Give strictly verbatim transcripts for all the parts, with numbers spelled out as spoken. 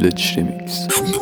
ویلج ریمیکس.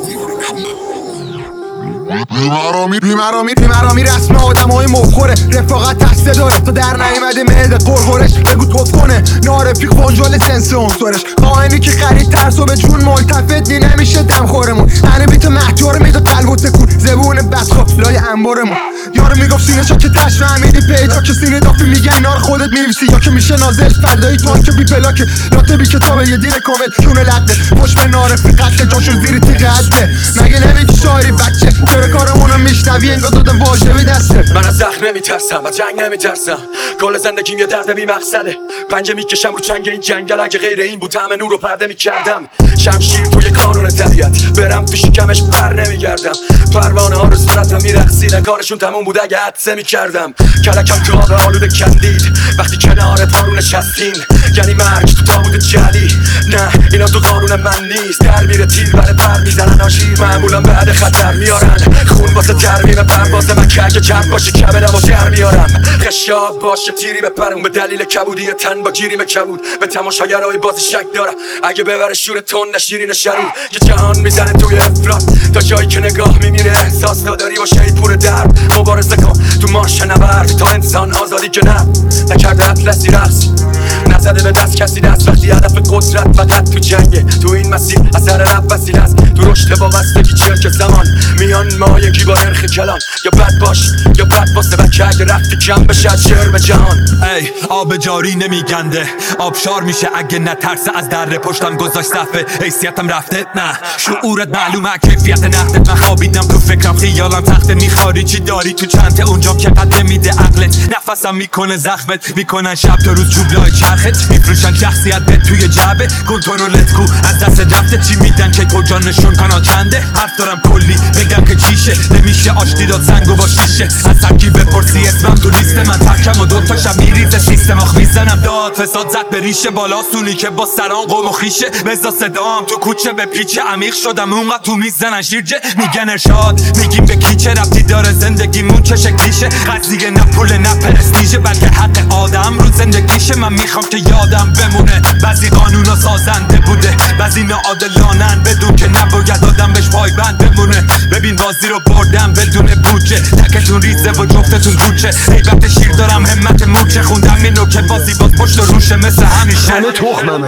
بیمرامی بیمرامی بیمرامی رسم آدم های مخوره، رفاقت تسته داره تا در نیمده مهده قرقرش بگو توف کنه، نارفیق فنجال جنس عنصرش قائنی که خرید ترسو به جون ملتفت نی نمیشه دم خورمون هنه بیت محجور میداد قلب و تکون زبون بس خواب لای انبارمون یارو میگفت سینه شا که تش فهمیدی پیدا که سینه دافی میگه اینا رو خودت میویسی یا که میشه نازل فدایی تو که بی پلاکه لاته بی کتابه یه دیر کامل کونه لده پشت به نارفیق قتل جاشو زیر تیغ عده مگه نمیگی شاعری بچه چرا کارمونو میشنوی انگار دادم واژه بی دسته من از زخم نمیترسم از جنگ نمیترسم کل زندگیم یه درد بی مقصده پنجه میکشم رو چنگ این جنگل اگه غیر این بود همه نور رو پرده میکردم شمشیر توی کانون طبیعت برم تو شکمش بر نمیگردم پروانه ها رو صورتم میرقصیدن کارشون تموم بود اگه عطسه میکردم کلکم تو آب آلوده کندید وقتی کنار پارو نشستین یعنی مرگ تو تابوت جلی نه اینا تو قانون من نیست در میره تیر بره پر میزنن آشیر معمولا بعد خطر میارن خون واسه ترمیم پرواز من که اگه کم باشه کبدم و در میارم خشاب باشه تیری بپرون به دلیل کبودی تن با جیریم کبود به تماشاگرای بازی شک دارم اگه ببره شور تون نشیرین شرود که جهان میزنه توی افراد تا جایی که نگاه میمیره احساس نداری با شهید پور درد مبارزه کن تو مارش نبرد تا انسان آزادی که نه نکرده اطلسی رقص نزده به دست کسی دست وقتی هدف قدرت فقط تو جنگه تو این مسیر اثر رب وسیل است تو رشد وابستگی چیه که زمان میان ما یکی با نرخ کلان یا بد باش یا بد واسه بچه اگه رفتی کم بشه شعر به جهان ای آب جاری نمیگنده آبشار میشه اگه نترسه از در پشتم گذاشت صفه حیثیتم رفته نه شعورت معلومه کیفیت نقدت من خوابیدم تو فکرم خیالم تخته میخواری چی داری تو چنته اونجام که قد نمیده عقلت نفسم میکنه زخمت میکنن شب تا روز جوبلای چرخت میفروشن شخصیت به توی جعبه کنترلت کو از دست رفته چی میدن که کجا نشون کنا چنده حرف دارم کلی بگم که چیشه نمیشه آشتی داد زنگو با شیشه از سکی بپرسی اسمم تو لیست من ترکم و دوتا شب میریزه سیستم آخ میزنم داد فساد زد به ریشه بالا سونی که با سران قوم و خیشه بزا صدام تو کوچه به پیچه عمیق شدم اونقدر تو میزنن شیرجه میگن ارشاد میگیم به کی چه ربطی داره زندگیمون چه شکلیشه قضیه نه پول نه پرستیژه بلکه حق آدم رو زندگیشه من میخوام که یادم بمونه بعضی قانونا سازنده بوده بعضی ناعادلانن بدون که نباید آدم بهش پایبند بمونه ببین بازی رو بردم بدون بودجه تکتون ریزه و جفتتون کوچه حیبت شیر دارم همت موچه خوندم اینو که بازی باز پشت روشه مثل همیشه همه تخممه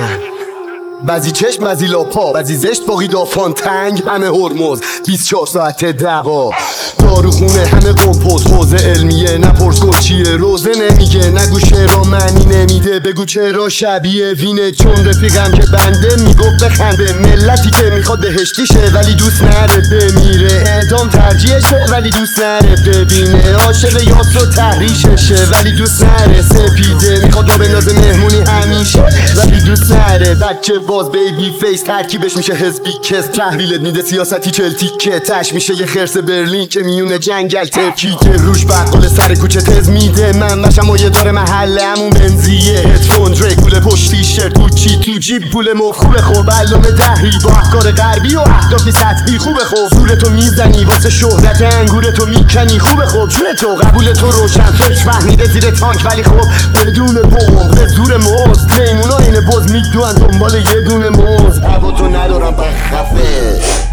بعضی چشم بعضی لاپا بعضی زشت باقی دافان تنگ همه هرمز بیست و چهار ساعت دقا داروخونه همه قمپوز حوزه علمیه نپرس گفت چیه روزه نمیگه نگو شعرها معنی نمیده بگو چرا شبیه وینه چون رفیقم که بنده میگفت بخنده ملتی که میخواد بهشتی شه ولی دوست نره بمیره اعدام ترجیحشه ولی دوست نره ببینه عاشق یاس و تحریششه ولی دوست نره سپیده میخواد دو بندازه مهمونی همیشه ولی دوست نره بچه باز بیبی فیس ترکیبش میشه حزبی کس تحویلت میده سیاستی چلتی که تش میشه یه خرس برلین که میونه جنگل ترکیده روش بقال سر کوچه تز میده من بشم و یه داره محله همون بنزیه هدفون دریکوله پشتی شرت کوچی تو جیب پول مفخوبه خوب علامه دهی با افکار غربی و اهدافی سطحی خوبه خوب زورتو میزنی واسه شهرت انگورتو میکنی خوبه خوب جونتو قبول تو روشن فکر فهمیده زیر تانک ولی خوب بدون بوم به زور موز پیمونا اینه باز میدوان دنبال یه دونه موز هوا تو ندارم بخفه